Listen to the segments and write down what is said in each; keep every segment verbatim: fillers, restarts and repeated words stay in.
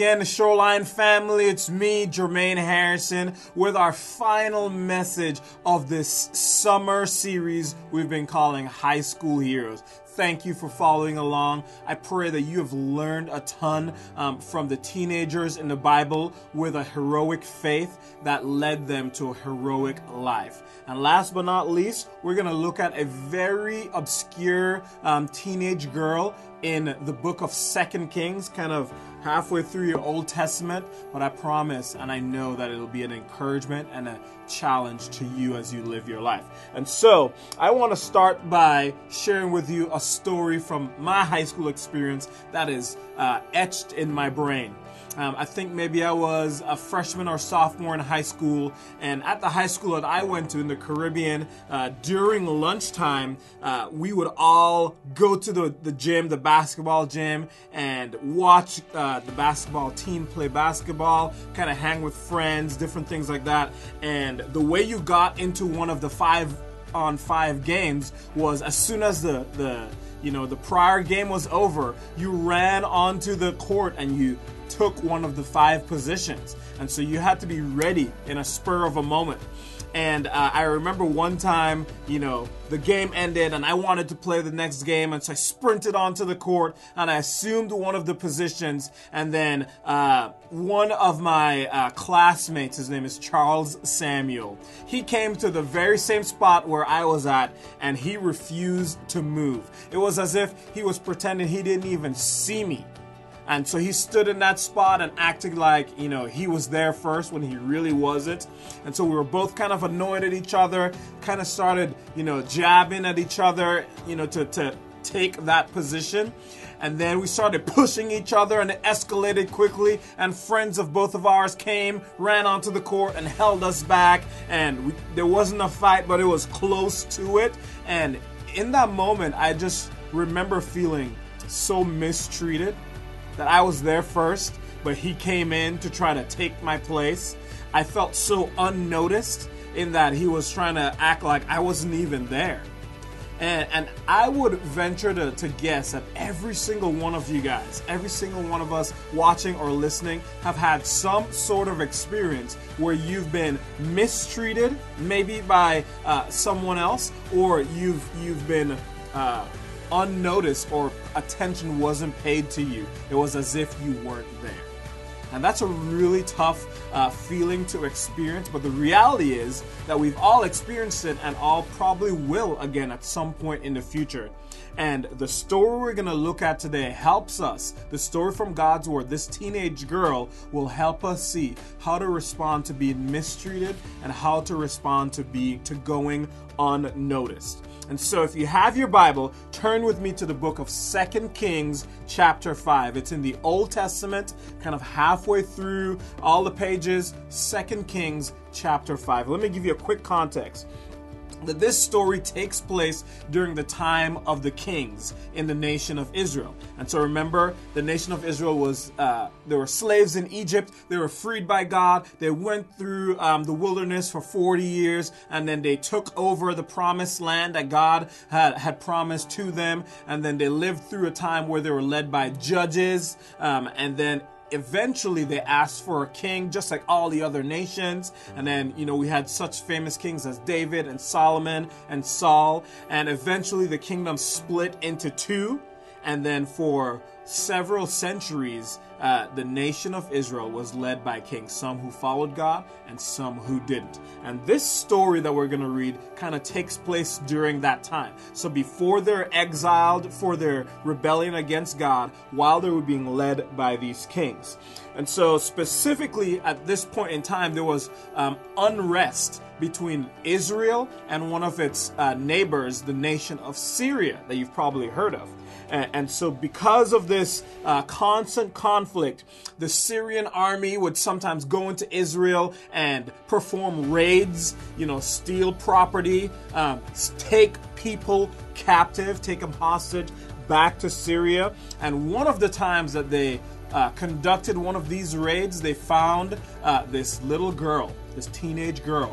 again, Shoreline family. It's me, Jermaine Harrison, with our final message of this summer series we've been calling High School Heroes. Thank you for following along. I pray that you have learned a ton um, from the teenagers in the Bible with a heroic faith that led them to a heroic life. And last but not least, we're going to look at a very obscure um, teenage girl in the book of Second Kings, kind of halfway through your Old Testament, but I promise and I know that it'll be an encouragement and a challenge to you as you live your life. And so I want to start by sharing with you a story from my high school experience that is uh, etched in my brain. Um, I think maybe I was a freshman or sophomore in high school, and at the high school that I went to in the Caribbean, uh, during lunchtime, uh, we would all go to the, the gym, the basketball gym, and watch uh, the basketball team play basketball, kind of hang with friends, different things like that. And the way you got into one of the five on five games was as soon as the, the you know, the prior game was over, you ran onto the court and you took one of the five positions. And so you had to be ready in a spur of a moment. And uh, I remember one time, you know, the game ended and I wanted to play the next game. And so I sprinted onto the court and I assumed one of the positions. And then uh, one of my uh, classmates, his name is Charles Samuel, he came to the very same spot where I was at and he refused to move. It was as if he was pretending he didn't even see me. And so he stood in that spot and acted like, you know, he was there first when he really wasn't. And so we were both kind of annoyed at each other, kind of started, you know, jabbing at each other, you know, to, to take that position. And then we started pushing each other and it escalated quickly. And friends of both of ours came, ran onto the court and held us back. And we, there wasn't a fight, but it was close to it. And in that moment, I just remember feeling so mistreated. That I was there first, but he came in to try to take my place. I felt so unnoticed in that he was trying to act like I wasn't even there. And, and I would venture to, to guess that every single one of you guys, every single one of us watching or listening have had some sort of experience where you've been mistreated, maybe by uh, someone else, or you've, you've been uh, unnoticed or attention wasn't paid to you. It was as if you weren't there. And that's a really tough uh, feeling to experience, but the reality is that we've all experienced it and all probably will again at some point in the future. And the story we're going to look at today helps us. The story from God's Word, this teenage girl, will help us see how to respond to being mistreated and how to respond to being to going unnoticed. And so if you have your Bible, turn with me to the book of Second Kings chapter five. It's in the Old Testament, kind of halfway through all the pages, Second Kings chapter five. Let me give you a quick context. That this story takes place during the time of the kings in the nation of Israel. And so remember, the nation of Israel was, uh, there were slaves in Egypt. They were freed by God. They went through um, the wilderness for forty years, and then they took over the promised land that God had, had promised to them. And then they lived through a time where they were led by judges, um, and then eventually they asked for a king just like all the other nations. And then, you know, we had such famous kings as David and Solomon and Saul. And eventually the kingdom split into two. And then for several centuries, uh, the nation of Israel was led by kings, some who followed God and some who didn't. And this story that we're going to read kind of takes place during that time. So before they're exiled for their rebellion against God, while they were being led by these kings. And so specifically at this point in time, there was um, unrest between Israel and one of its uh, neighbors, the nation of Syria, that you've probably heard of. And, and so because of this uh, constant conflict, the Syrian army would sometimes go into Israel and perform raids, you know, steal property, um, take people captive, take them hostage back to Syria. And one of the times that they uh, conducted one of these raids, they found uh, this little girl, this teenage girl,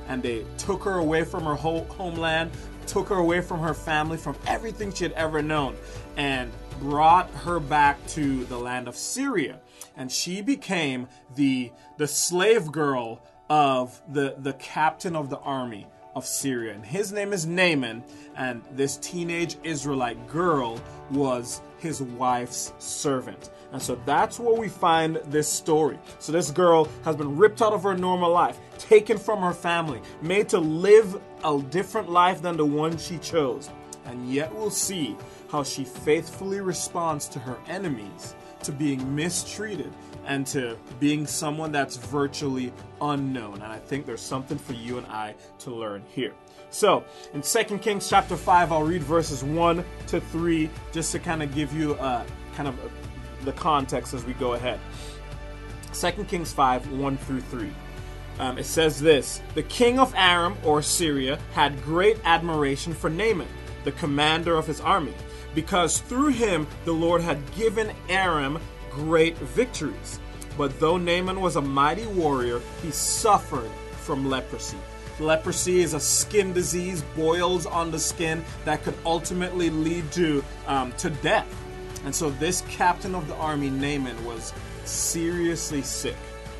and they took her away from her whole homeland, took her away from her family, from everything she had ever known, and brought her back to the land of Syria. And she became the the slave girl of the, the captain of the army of Syria. And his name is Naaman, and this teenage Israelite girl was his wife's servant. And so that's where we find this story. So this girl has been ripped out of her normal life, taken from her family, made to live a different life than the one she chose. And yet we'll see how she faithfully responds to her enemies, to being mistreated, and to being someone that's virtually unknown. And I think there's something for you and I to learn here. So in Second Kings chapter five, I'll read verses one to three just to kind of give you a kind of a, the context as we go ahead. Second Kings five, one through three. Um, it says this: the king of Aram, or Syria, had great admiration for Naaman, the commander of his army, because through him the Lord had given Aram great victories. But though Naaman was a mighty warrior, he suffered from leprosy. Leprosy is a skin disease, boils on the skin that could ultimately lead to um, to death. And so this captain of the army, Naaman, was seriously sick.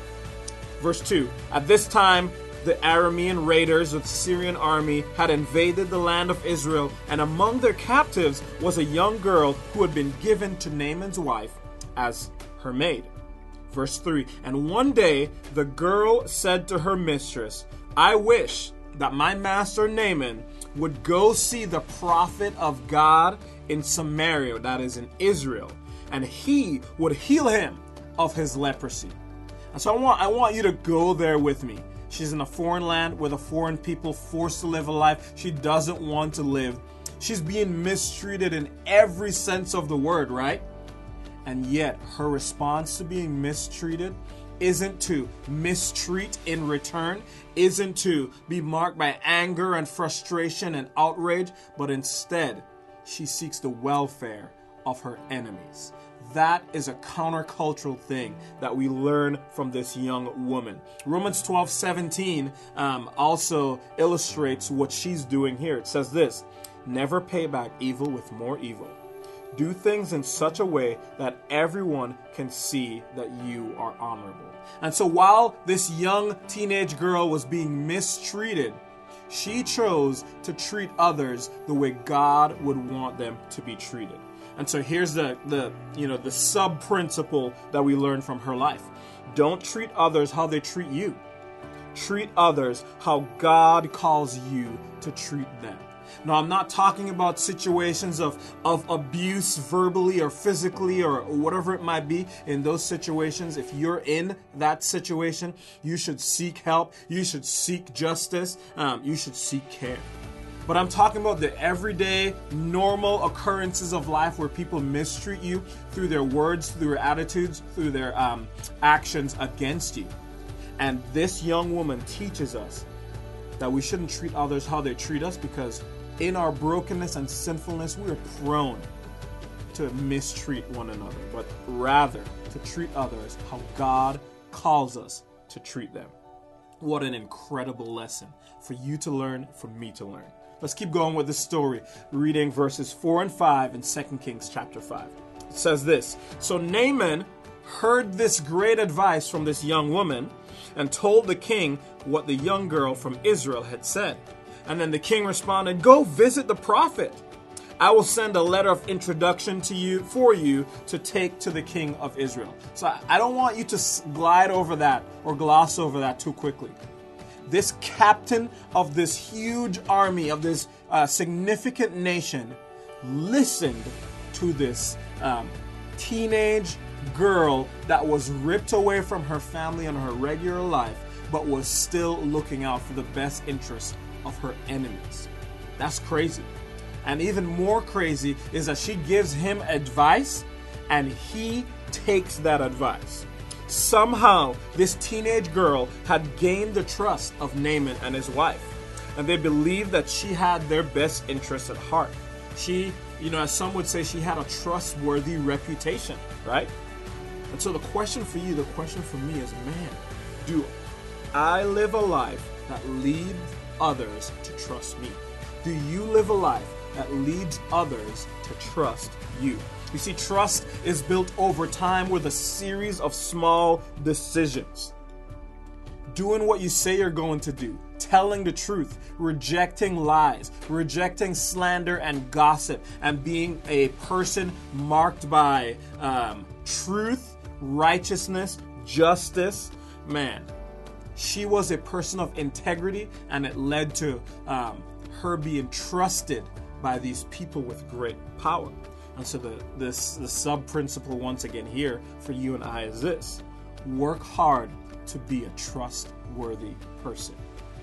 Verse two, at this time the Aramean raiders of the Syrian army had invaded the land of Israel, and among their captives was a young girl who had been given to Naaman's wife as her maid. Verse three, and one day the girl said to her mistress, I wish that my master Naaman would go see the prophet of God in Samaria, that is in Israel, and he would heal him of his leprosy. And so I want, I want you to go there with me. She's in a foreign land with a foreign people, forced to live a life she doesn't want to live. She's being mistreated in every sense of the word, right? And yet her response to being mistreated isn't to mistreat in return, isn't to be marked by anger and frustration and outrage, but instead she seeks the welfare of her enemies. That is a countercultural thing that we learn from this young woman. Romans twelve seventeen um, also illustrates what she's doing here. It says this: never pay back evil with more evil. Do things in such a way that everyone can see that you are honorable. And so while this young teenage girl was being mistreated, she chose to treat others the way God would want them to be treated. And so here's the, the you know, the sub-principle that we learn from her life. Don't treat others how they treat you. Treat others how God calls you to treat them. Now, I'm not talking about situations of, of abuse verbally or physically or whatever it might be. In those situations, if you're in that situation, you should seek help. You should seek justice. Um, you should seek care. But I'm talking about the everyday, normal occurrences of life where people mistreat you through their words, through their attitudes, through their um, actions against you. And this young woman teaches us that we shouldn't treat others how they treat us, because in our brokenness and sinfulness, we are prone to mistreat one another, but rather to treat others how God calls us to treat them. What an incredible lesson for you to learn, for me to learn. Let's keep going with the story, reading verses four and five in Second Kings chapter five. It says this: so Naaman heard this great advice from this young woman and told the king what the young girl from Israel had said. And then the king responded, go visit the prophet. I will send a letter of introduction to you for you to take to the king of Israel. So I don't want you to glide over that or gloss over that too quickly. This captain of this huge army, of this uh, significant nation, listened to this um, teenage girl that was ripped away from her family and her regular life, but was still looking out for the best interests of her enemies. That's crazy. And even more crazy is that she gives him advice and he takes that advice. Somehow this teenage girl had gained the trust of Naaman and his wife, and they believed that she had their best interests at heart. She, you know, as some would say, she had a trustworthy reputation, right? And so the question for you, the question for me is, man, do I live a life that leads others to trust me? Do you live a life that leads others to trust you? You see, trust is built over time with a series of small decisions. Doing what you say you're going to do, telling the truth, rejecting lies, rejecting slander and gossip, and being a person marked by um, truth, righteousness, justice. Man, she was a person of integrity, and it led to um, her being trusted by these people with great power. And so the this the sub principle once again here for you and I is this: work hard to be a trustworthy person.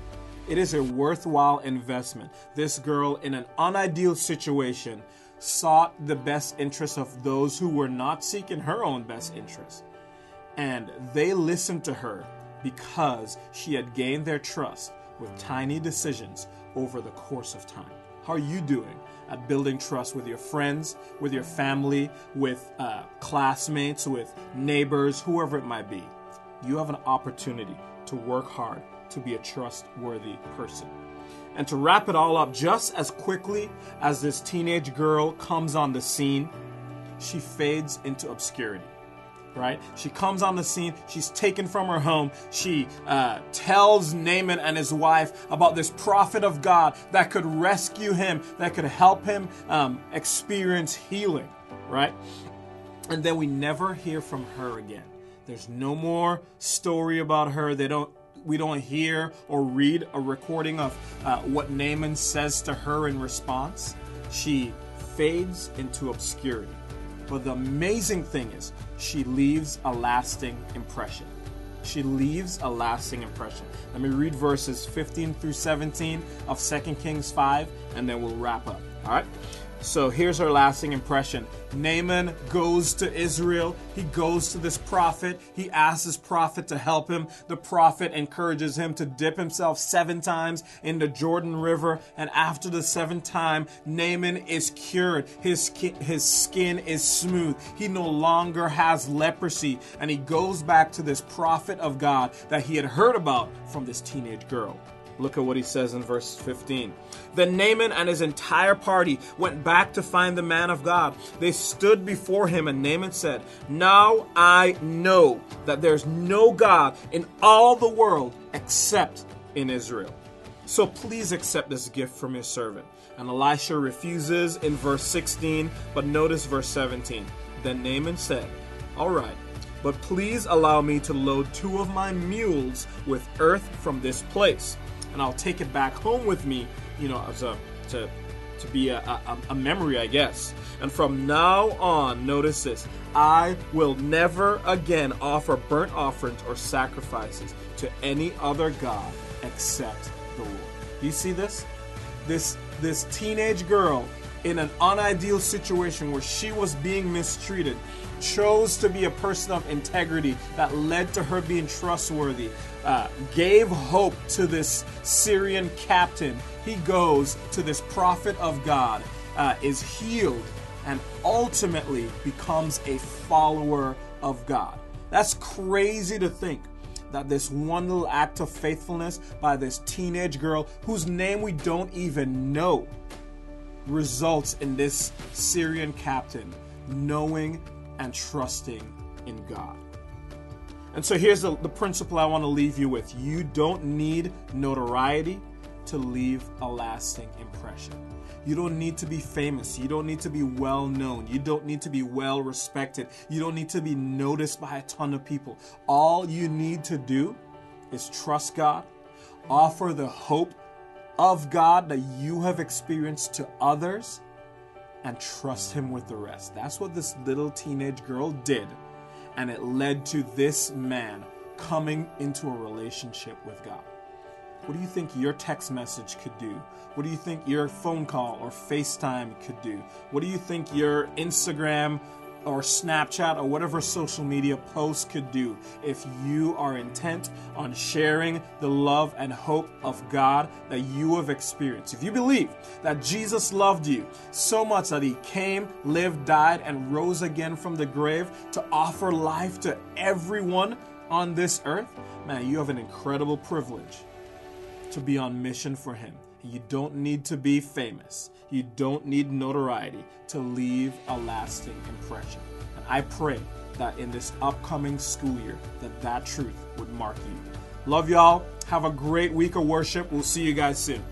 It is a worthwhile investment. This girl, in an unideal situation, sought the best interests of those who were not seeking her own best interests. And they listened to her because she had gained their trust with tiny decisions over the course of time. How are you doing at building trust with your friends, with your family, with uh, classmates, with neighbors, whoever it might be? You have an opportunity to work hard to be a trustworthy person. And to wrap it all up, just as quickly as this teenage girl comes on the scene, she fades into obscurity. Right? She comes on the scene. She's taken from her home. She uh, tells Naaman and his wife about this prophet of God that could rescue him, that could help him um, experience healing. Right? And then we never hear from her again. There's no more story about her. They don't. We don't hear or read a recording of uh, what Naaman says to her in response. She fades into obscurity. But the amazing thing is, she leaves a lasting impression. She leaves a lasting impression. Let me read verses fifteen through seventeen of Second Kings five, and then we'll wrap up. All right? So here's her lasting impression. Naaman goes to Israel. He goes to this prophet. He asks this prophet to help him. The prophet encourages him to dip himself seven times in the Jordan River. And after the seventh time, Naaman is cured. His skin, his skin is smooth. He no longer has leprosy. And he goes back to this prophet of God that he had heard about from this teenage girl. Look at what he says in verse fifteen. Then Naaman and his entire party went back to find the man of God. They stood before him, and Naaman said, "Now I know that there's no God in all the world except in Israel. So please accept this gift from your servant." And Elisha refuses in verse sixteen, but notice verse seventeen. Then Naaman said, "All right, but please allow me to load two of my mules with earth from this place, and I'll take it back home with me, you know, as a to to be a, a, a memory, I guess. And from now on, notice this, I will never again offer burnt offerings or sacrifices to any other god except the Lord." Do you see this? This this teenage girl in an unideal situation where she was being mistreated chose to be a person of integrity that led to her being trustworthy, uh, gave hope to this Syrian captain. He goes to this prophet of God, uh, is healed, and ultimately becomes a follower of God. That's crazy to think that this one little act of faithfulness by this teenage girl, whose name we don't even know, results in this Syrian captain knowing and trusting in God. And so here's the, the principle I want to leave you with. You don't need notoriety to leave a lasting impression. You don't need to be famous. You don't need to be well known. You don't need to be well respected. You don't need to be noticed by a ton of people. All you need to do is trust God, offer the hope of God that you have experienced to others, and trust Him with the rest. That's what this little teenage girl did, and it led to this man coming into a relationship with God. What do you think your text message could do? What do you think your phone call or FaceTime could do? What do you think your Instagram or Snapchat or whatever social media post could do if you are intent on sharing the love and hope of God that you have experienced? If you believe that Jesus loved you so much that He came, lived, died, and rose again from the grave to offer life to everyone on this earth, man, you have an incredible privilege. to be on mission for Him. You don't need to be famous. You don't need notoriety to leave a lasting impression. And I pray that in this upcoming school year, that that truth would mark you. Love y'all. Have a great week of worship. We'll see you guys soon.